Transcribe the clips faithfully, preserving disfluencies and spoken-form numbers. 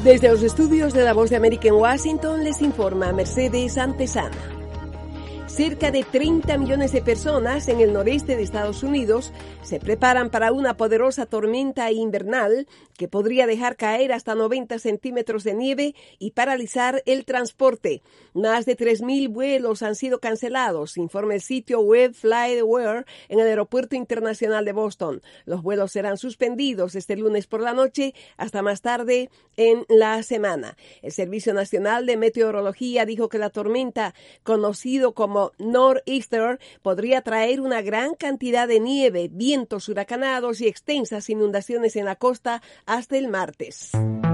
Desde los estudios de La Voz de América en Washington les informa Mercedes Antesana. Cerca de treinta millones de personas en el noreste de Estados Unidos se preparan para una poderosa tormenta invernal que podría dejar caer hasta noventa centímetros de nieve y paralizar el transporte. Más de tres mil vuelos han sido cancelados, informa el sitio web FlightAware en el Aeropuerto Internacional de Boston. Los vuelos serán suspendidos este lunes por la noche hasta más tarde en la semana. El Servicio Nacional de Meteorología dijo que la tormenta, conocido como Nor'easter, podría traer una gran cantidad de nieve, vientos huracanados y extensas inundaciones en la costa hasta el martes.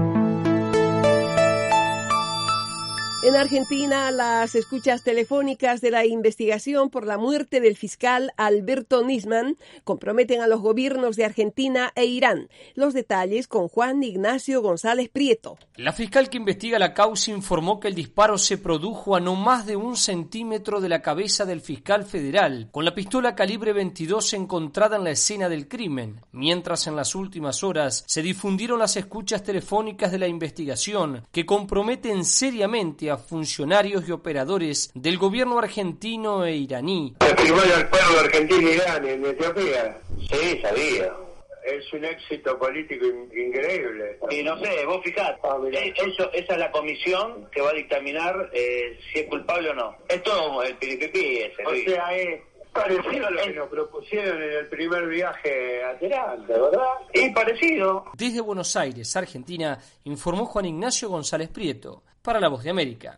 En Argentina, las escuchas telefónicas de la investigación por la muerte del fiscal Alberto Nisman comprometen a los gobiernos de Argentina e Irán. Los detalles con Juan Ignacio González Prieto. La fiscal que investiga la causa informó que el disparo se produjo a no más de un centímetro de la cabeza del fiscal federal, con la pistola calibre veintidós encontrada en la escena del crimen, mientras en las últimas horas se difundieron las escuchas telefónicas de la investigación que comprometen seriamente a funcionarios y operadores del gobierno argentino e iraní. Firmar al pueblo argentino e Irán en Etiopía. Sí, sabía. Es un éxito político increíble. Y no sé, vos fijás, ah, eso, esa es la comisión que va a dictaminar eh, si es culpable o no. Es todo el piripipí ese. O sea, es parecido a lo que nos propusieron en el primer viaje a Teherán, ¿verdad? Y parecido. Desde Buenos Aires, Argentina, informó Juan Ignacio González Prieto, para La Voz de América.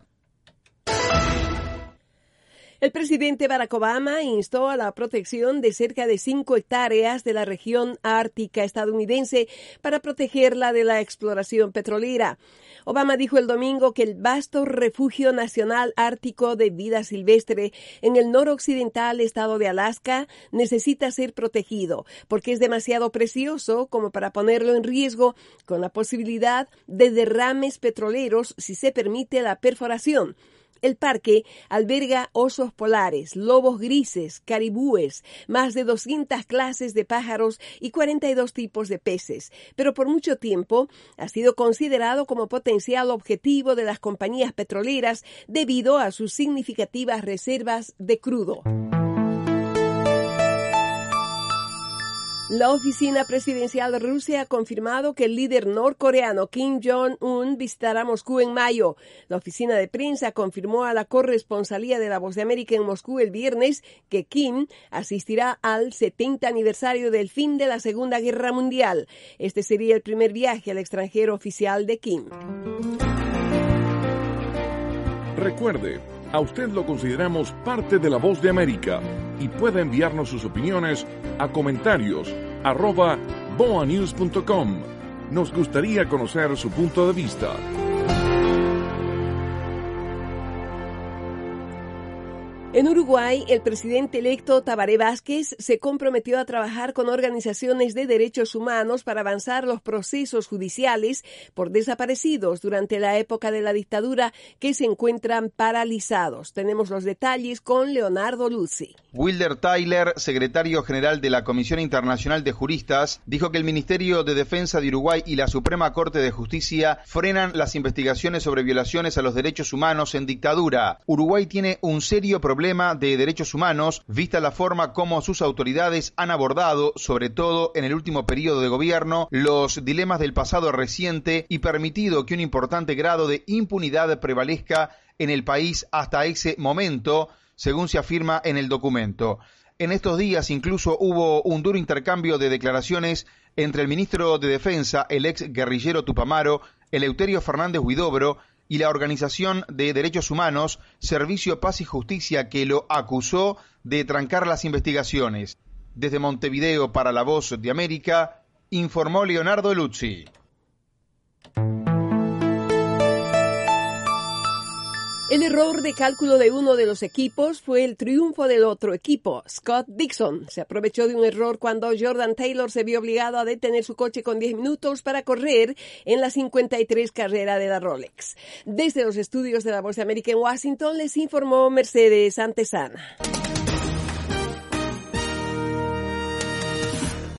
El presidente Barack Obama instó a la protección de cerca de cinco hectáreas de la región ártica estadounidense para protegerla de la exploración petrolera. Obama dijo el domingo que el vasto refugio nacional ártico de vida silvestre en el noroccidental estado de Alaska necesita ser protegido porque es demasiado precioso como para ponerlo en riesgo con la posibilidad de derrames petroleros si se permite la perforación. El parque alberga osos polares, lobos grises, caribúes, más de doscientas clases de pájaros y cuarenta y dos tipos de peces, pero por mucho tiempo ha sido considerado como potencial objetivo de las compañías petroleras debido a sus significativas reservas de crudo. La oficina presidencial de Rusia ha confirmado que el líder norcoreano Kim Jong-un visitará Moscú en mayo. La oficina de prensa confirmó a la corresponsalía de La Voz de América en Moscú el viernes que Kim asistirá al setenta aniversario del fin de la Segunda Guerra Mundial. Este sería el primer viaje al extranjero oficial de Kim. Recuerde, a usted lo consideramos parte de La Voz de América y puede enviarnos sus opiniones a comentarios arroba boanews punto com. Nos gustaría conocer su punto de vista. En Uruguay, el presidente electo Tabaré Vázquez se comprometió a trabajar con organizaciones de derechos humanos para avanzar los procesos judiciales por desaparecidos durante la época de la dictadura que se encuentran paralizados. Tenemos los detalles con Leonardo Luzzi. Wilder Tyler, secretario general de la Comisión Internacional de Juristas, dijo que el Ministerio de Defensa de Uruguay y la Suprema Corte de Justicia frenan las investigaciones sobre violaciones a los derechos humanos en dictadura. Uruguay tiene un serio problema de derechos humanos, vista la forma como sus autoridades han abordado, sobre todo en el último periodo de gobierno, los dilemas del pasado reciente y permitido que un importante grado de impunidad prevalezca en el país hasta ese momento, según se afirma en el documento. En estos días incluso hubo un duro intercambio de declaraciones entre el ministro de Defensa, el ex guerrillero Tupamaro, Eleuterio Fernández Huidobro, y la Organización de Derechos Humanos, Servicio Paz y Justicia, que lo acusó de trancar las investigaciones. Desde Montevideo para La Voz de América, informó Leonardo Luzzi. El error de cálculo de uno de los equipos fue el triunfo del otro equipo. Scott Dixon se aprovechó de un error cuando Jordan Taylor se vio obligado a detener su coche con diez minutos para correr en la cincuenta y tres carrera de la Rolex. Desde los estudios de La Voz de América en Washington les informó Mercedes Antesana.